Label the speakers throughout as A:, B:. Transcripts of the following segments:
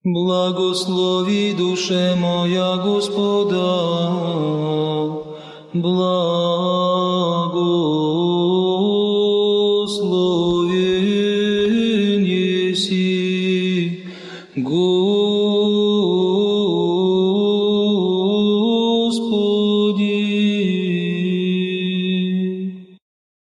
A: Благослови, душе моя, Господа, благословен еси, Господи.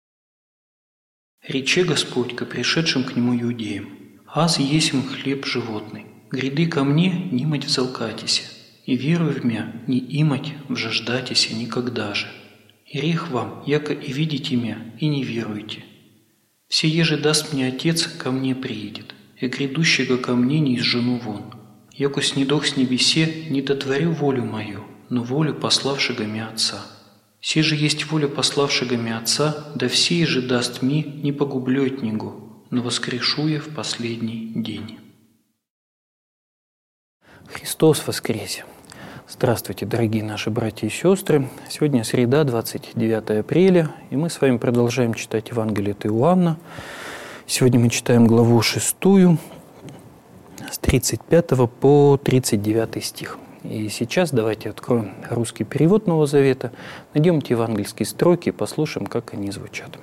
B: Рече Господь ко пришедшим к нему иудеям: «Аз есмь хлеб животный, гряды ко мне, нимать взалкатися, и веруй в мя, не имать вжаждатися никогда же. И рех вам, яко и видите мя, и не веруете. Все еже даст мне Отец, ко мне приидет, и грядущего ко мне не изжену вон. Яко снидох с небесе, не дотворю волю мою, но волю пославшего мя Отца. Се же есть воля пославшего мя Отца, да все же даст ми, не погублю от него, но воскрешу я в последний день».
C: Христос воскресе! Здравствуйте, дорогие наши братья и сестры! Сегодня среда, 29 апреля, и мы с вами продолжаем читать Евангелие от Иоанна. Сегодня мы читаем главу 6, с 35 по 39 стих. И сейчас давайте откроем русский перевод Нового Завета, найдем эти евангельские строки и послушаем, как они звучат.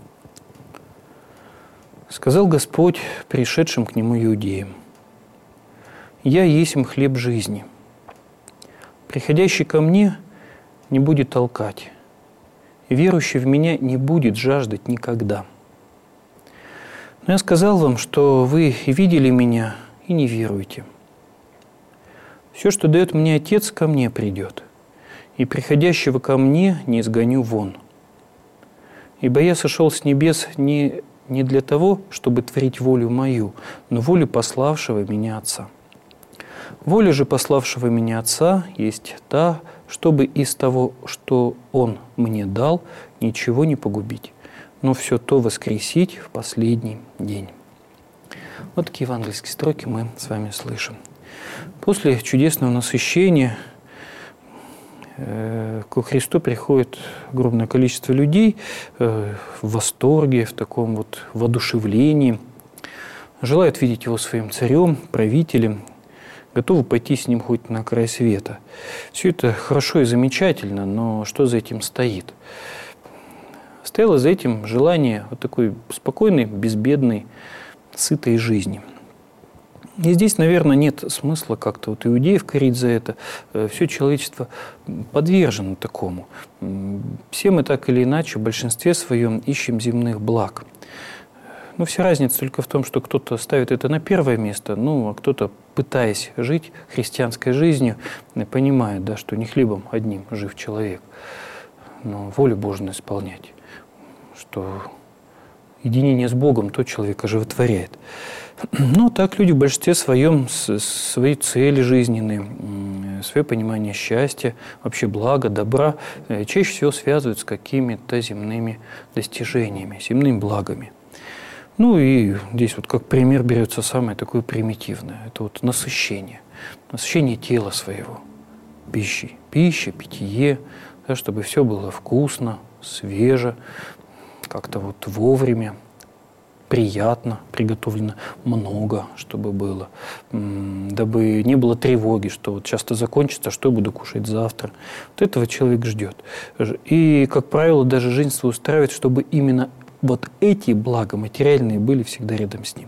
C: «Сказал Господь пришедшим к Нему иудеям: «Я есмь хлеб жизни. Приходящий ко мне не будет толкать, и верующий в меня не будет жаждать никогда. Но я сказал вам, что вы и видели меня, и не веруете. Все, что дает мне Отец, ко мне придет, и приходящего ко мне не изгоню вон. Ибо я сошел с небес не для того, чтобы творить волю мою, но волю пославшего меня Отца. Воля же пославшего меня Отца есть та, чтобы из того, что Он мне дал, ничего не погубить, но все то воскресить в последний день». Вот такие евангельские строки мы с вами слышим. После чудесного насыщения ко Христу приходит огромное количество людей в восторге, в таком вот воодушевлении, желают видеть Его своим царем, правителем, готовы пойти с Ним хоть на край света. Все это хорошо и замечательно, но что за этим стоит? Стояло за этим желание вот такой спокойной, безбедной, сытой жизни. И здесь, наверное, нет смысла как-то вот иудеев корить за это. Все человечество подвержено такому. Все мы так или иначе в большинстве своем ищем земных благ. Но вся разница только в том, что кто-то ставит это на первое место, а кто-то, пытаясь жить христианской жизнью, понимает, да, что не хлебом одним жив человек, но волю Божию исполнять, что единение с Богом то человека животворяет. Но так люди в большинстве своем свои цели жизненные, свое понимание счастья, вообще блага, добра чаще всего связывают с какими-то земными достижениями, земными благами. И здесь вот как пример берется самое такое примитивное. Это вот насыщение тела своего пищей. Пища, питье, да, чтобы все было вкусно, свеже, как-то вот вовремя, приятно приготовлено, много, чтобы было, дабы не было тревоги, что вот часто закончится, что я буду кушать завтра. Вот этого человек ждет. И, как правило, даже жизнь свою устраивает, чтобы именно вот эти блага материальные были всегда рядом с ним.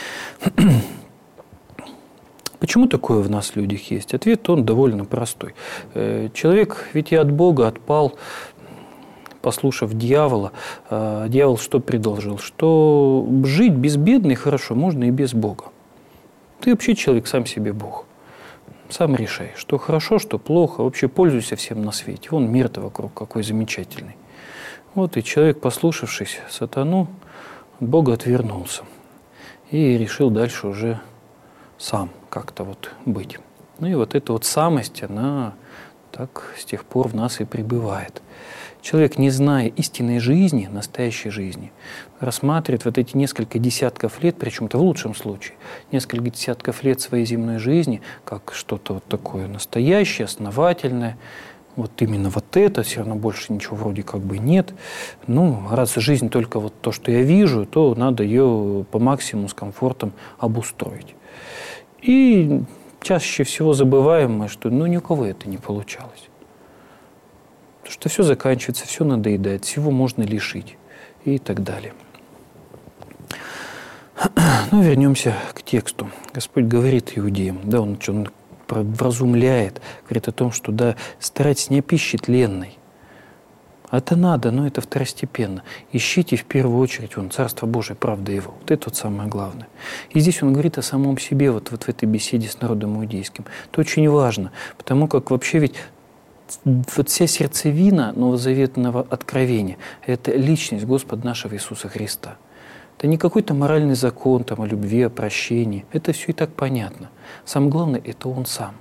C: Почему такое в нас, людях, есть? Ответ, он довольно простой. Человек ведь и от Бога отпал, послушав дьявола. Дьявол что предложил? Что жить безбедно и хорошо можно и без Бога. Ты вообще человек сам себе Бог. Сам решай, что хорошо, что плохо. Вообще пользуйся всем на свете. Вон мир-то вокруг какой замечательный. Вот и человек, послушавшись сатану, от Бога отвернулся и решил дальше уже сам как-то вот быть. И вот эта вот самость, она так с тех пор в нас и пребывает. Человек, не зная истинной жизни, настоящей жизни, рассматривает вот эти несколько десятков лет, причем-то в лучшем случае, несколько десятков лет своей земной жизни, как что-то вот такое настоящее, основательное. Вот именно вот это, все равно больше ничего вроде как бы нет. Раз жизнь только вот то, что я вижу, то надо ее по максимуму с комфортом обустроить. И чаще всего забываем мы, что ни у кого это не получалось. Потому что все заканчивается, все надоедает, всего можно лишить и так далее. Но вернемся к тексту. Господь говорит иудеям, да, Он вразумляет, говорит о том, что да, старайтесь не о пище тленной. Это надо, но это второстепенно. Ищите в первую очередь Царство Божие, правда Его. Вот это вот самое главное. И здесь Он говорит о самом себе, вот в этой беседе с народом иудейским. Это очень важно, потому как вообще ведь вот вся сердцевина новозаветного откровения – это личность Господа нашего Иисуса Христа. Это не какой-то моральный закон там, о любви, о прощении. Это все и так понятно. Самое главное – это Он сам.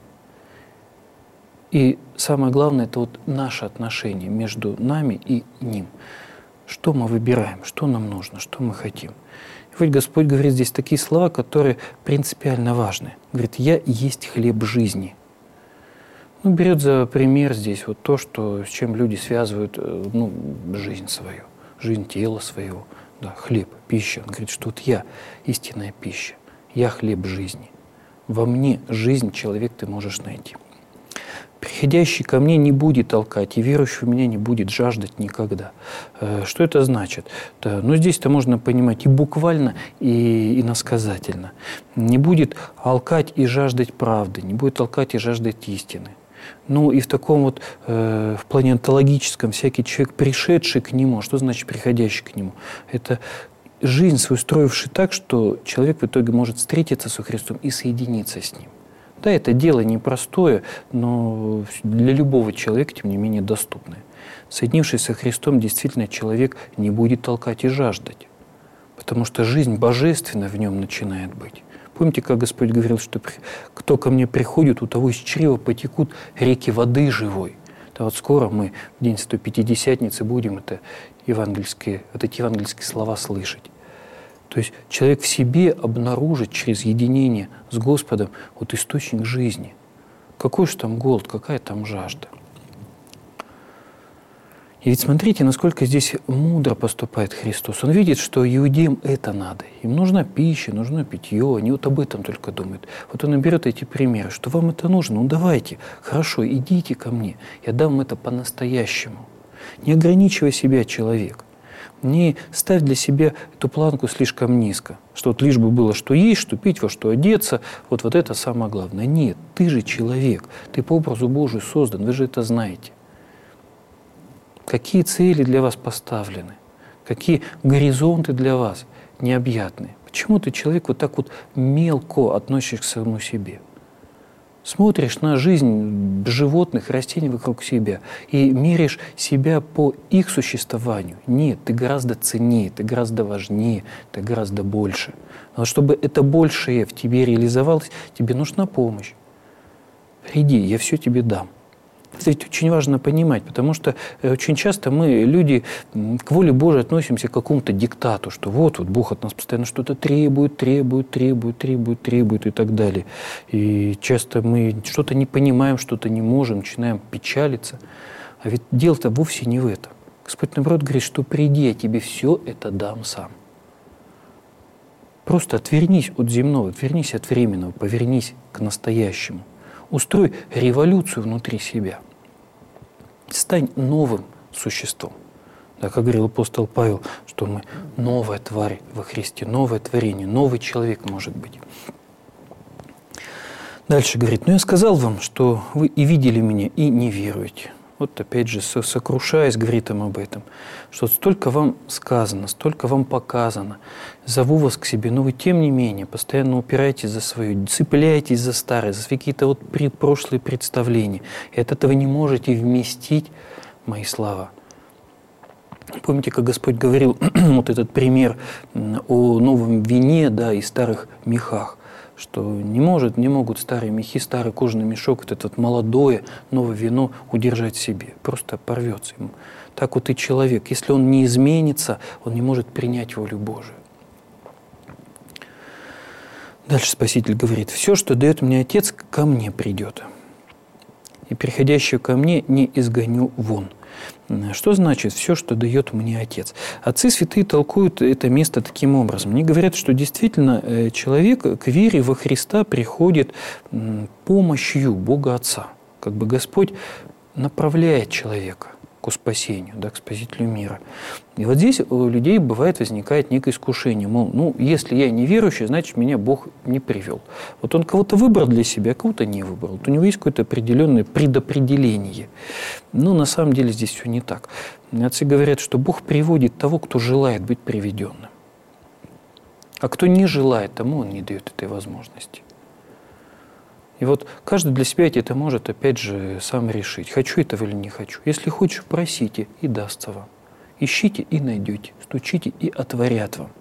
C: И самое главное – это вот наше отношение между нами и Ним. Что мы выбираем, что нам нужно, что мы хотим. И вот Господь говорит здесь такие слова, которые принципиально важны. Говорит: «Я есть хлеб жизни». Берет за пример здесь вот то, с чем люди связывают жизнь свою, жизнь тела своего. Да, хлеб, пища. Он говорит, что вот я истинная пища, я хлеб жизни. Во мне жизнь, человек, ты можешь найти. Приходящий ко мне не будет толкать, и верующий в меня не будет жаждать никогда. Что это значит? Да, здесь-то можно понимать и буквально, и иносказательно. Не будет толкать и жаждать правды, не будет толкать и жаждать истины. И в таком вот, в плане онтологическом, всякий человек, пришедший к Нему, что значит приходящий к Нему? Это жизнь свою строивший так, что человек в итоге может встретиться со Христом и соединиться с Ним. Да, это дело непростое, но для любого человека, тем не менее, доступное. Соединившись со Христом, действительно человек не будет толкать и жаждать, потому что жизнь божественная в нем начинает быть. Помните, как Господь говорил, что кто ко мне приходит, у того из чрева потекут реки воды живой. Да вот скоро мы в день 150-ницы будем эти евангельские слова слышать. То есть человек в себе обнаружит через единение с Господом вот источник жизни. Какой же там голод, какая там жажда. И ведь смотрите, насколько здесь мудро поступает Христос. Он видит, что иудеям это надо. Им нужна пища, нужно питье. Они вот об этом только думают. Вот он и берет эти примеры, что вам это нужно. Давайте, хорошо, идите ко мне. Я дам вам это по-настоящему. Не ограничивай себя, человек. Не ставь для себя эту планку слишком низко. Что вот лишь бы было что есть, что пить, во что одеться. Вот это самое главное. Нет, ты же человек. Ты по образу Божию создан. Вы же это знаете. Какие цели для вас поставлены? Какие горизонты для вас необъятны? Почему ты, человек, вот так вот мелко относишься к самому себе? Смотришь на жизнь животных, растений вокруг себя и меряешь себя по их существованию. Нет, ты гораздо ценнее, ты гораздо важнее, ты гораздо больше. Но чтобы это большее в тебе реализовалось, тебе нужна помощь. Приди, я все тебе дам. Это ведь очень важно понимать, потому что очень часто мы, люди, к воле Божией относимся к какому-то диктату, что вот Бог от нас постоянно что-то требует и так далее. И часто мы что-то не понимаем, что-то не можем, начинаем печалиться. А ведь дело-то вовсе не в этом. Господь, наоборот, говорит, что приди, я тебе все это дам сам. Просто отвернись от земного, отвернись от временного, повернись к настоящему. Устрой революцию внутри себя. Стань новым существом. Да, как говорил апостол Павел, что мы новая тварь во Христе, новое творение, новый человек может быть. Дальше говорит: «Но я сказал вам, что вы и видели меня, и не веруете». Вот опять же, сокрушаясь, говорит им об этом, что столько вам сказано, столько вам показано, зову вас к себе, но вы тем не менее постоянно упираетесь за свое, цепляетесь за старое, за какие-то прошлые представления. И от этого не можете вместить мои слова. Помните, как Господь говорил, вот этот пример о новом вине, да, и старых мехах, что не могут старые мехи, старый кожаный мешок, вот молодое, новое вино удержать в себе. Просто порвется ему. Так вот и человек. Если он не изменится, он не может принять волю Божию. Дальше Спаситель говорит: «Все, что дает мне Отец, ко мне придет. И приходящего ко мне не изгоню вон». Что значит «все, что дает мне Отец»? Отцы святые толкуют это место таким образом. Они говорят, что действительно человек к вере во Христа приходит помощью Бога Отца. Как бы Господь направляет человека к спасению, да, к Спасителю мира. И вот здесь у людей возникает некое искушение. Мол, если я неверующий, значит, меня Бог не привел. Вот он кого-то выбрал для себя, а кого-то не выбрал. Вот у него есть какое-то определенное предопределение. Но на самом деле здесь все не так. Отцы говорят, что Бог приводит того, кто желает быть приведенным. А кто не желает, тому он не дает этой возможности. И вот каждый для себя это может, опять же, сам решить, хочу этого или не хочу. Если хочешь, просите, и дастся вам. Ищите и найдете, стучите и отворят вам.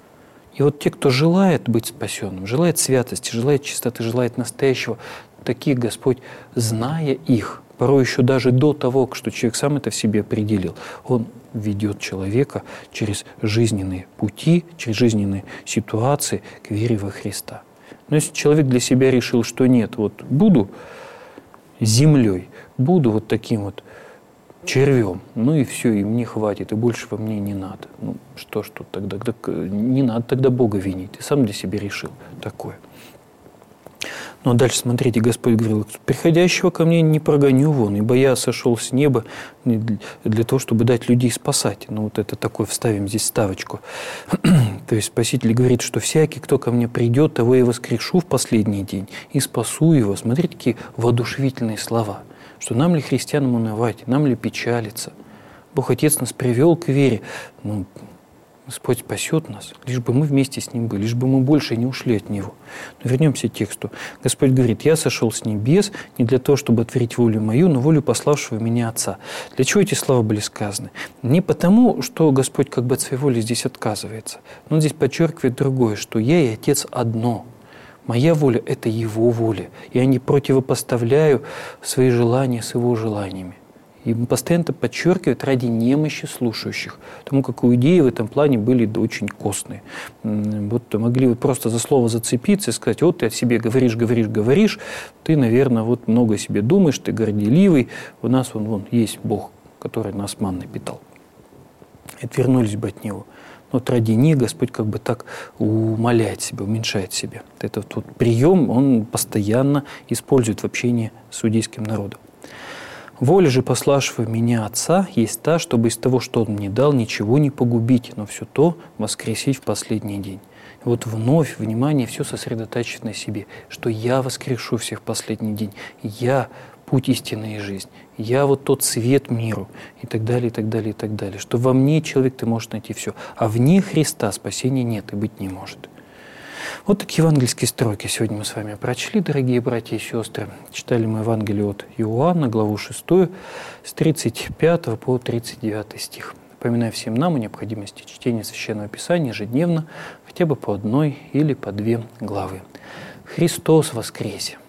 C: И вот те, кто желает быть спасенным, желает святости, желает чистоты, желает настоящего, таких Господь, зная их, порой еще даже до того, что человек сам это в себе определил, Он ведет человека через жизненные пути, через жизненные ситуации к вере во Христа. Но если человек для себя решил, что нет, вот буду землей, буду вот таким вот червем, и все, и мне хватит, и больше во мне не надо. Что ж тут тогда? Не надо тогда Бога винить, ты сам для себя решил такое. Ну а дальше, смотрите, Господь говорил, приходящего ко мне не прогоню вон, ибо я сошел с неба для того, чтобы дать людей спасать. Вот это такое, вставим здесь ставочку. То есть Спаситель говорит, что всякий, кто ко мне придет, того я воскрешу в последний день и спасу его. Смотрите, какие воодушевительные слова, что нам ли, христианам, унывать, нам ли печалиться. Бог Отец нас привел к вере. Господь спасет нас, лишь бы мы вместе с Ним были, лишь бы мы больше не ушли от Него. Но вернемся к тексту. Господь говорит, я сошел с небес не для того, чтобы отворить волю мою, но волю пославшего меня Отца. Для чего эти слова были сказаны? Не потому, что Господь как бы от своей воли здесь отказывается, но Он здесь подчеркивает другое, что я и Отец одно. Моя воля – это Его воля. Я не противопоставляю свои желания с Его желаниями. И постоянно это подчеркивает ради немощи слушающих. Потому как иудеи в этом плане были очень костные. Вот могли просто за слово зацепиться и сказать, вот ты о себе говоришь, ты, наверное, вот много о себе думаешь, ты горделивый, у нас вон есть Бог, который нас манной питал. И отвернулись бы от Него. Но вот ради них Господь как бы так умаляет себя, уменьшает себя. Этот вот прием Он постоянно использует в общении с иудейским народом. Воля же пославшего меня Отца есть та, чтобы из того, что Он мне дал, ничего не погубить, но все то воскресить в последний день. И вот вновь внимание все сосредотачивает на себе, что я воскрешу всех в последний день, я путь истины и жизнь, я вот тот свет миру и так далее, и так далее, и так далее. Что во мне, человек, ты можешь найти все, а вне Христа спасения нет и быть не может. Вот такие евангельские строки сегодня мы с вами прочли, дорогие братья и сестры. Читали мы Евангелие от Иоанна, главу 6, с 35 по 39 стих. Напоминаю всем нам о необходимости чтения Священного Писания ежедневно, хотя бы по одной или по две главы. Христос воскресе!